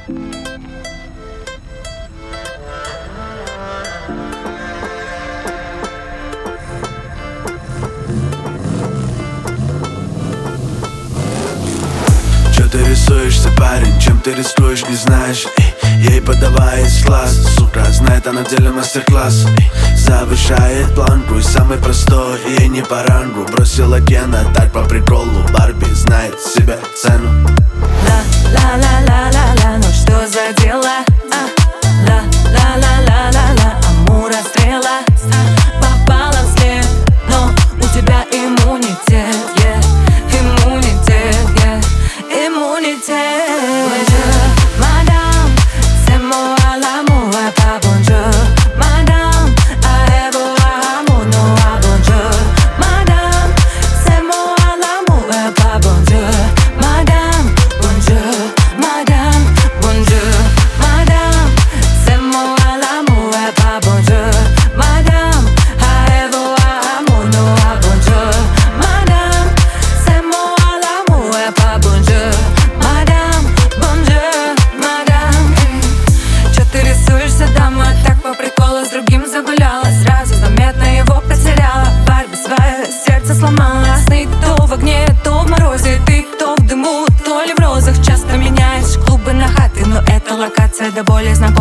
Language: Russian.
Чё ты рисуешься, парень, чем ты рискуешь, не знаешь? Ей подавай из глаз, сука, знает, она в деле мастер-класс. Завышает планку и самый простой, ей не по рангу. Бросила Кена так по приколу, Барби знает себе цену. Ла-ла-ла-ла-ла, ну что за дело? Ла-ла-ла-ла-ла-ла, амур расстрела. Попала в след, но у тебя иммунитет, иммунитет, иммунитет. Bonjour, madame, c'est moi l'amour, pas bonjour. Madame, avez-vous amour, non, bonjour. Madame, c'est moi l'amour, pas bonjour. Madame, bonjour, madame, bonjour. Madame, c'est moi l'amour, pas bonjour. Madame, avez-vous amour, non, bonjour. Madame, c'est moi l'amour, pas bonjour. Madame, bonjour, madame. Чё ты рисуешься, дама? Так по приколу с другим загуляла. Сразу заметно его потеряла. Барби свое сердце сломала. Сны то в огне, то в морозе. Ты то в дыму, то ли в розах. Часто меняешь клубы на хаты, но эта локация до боли знакома.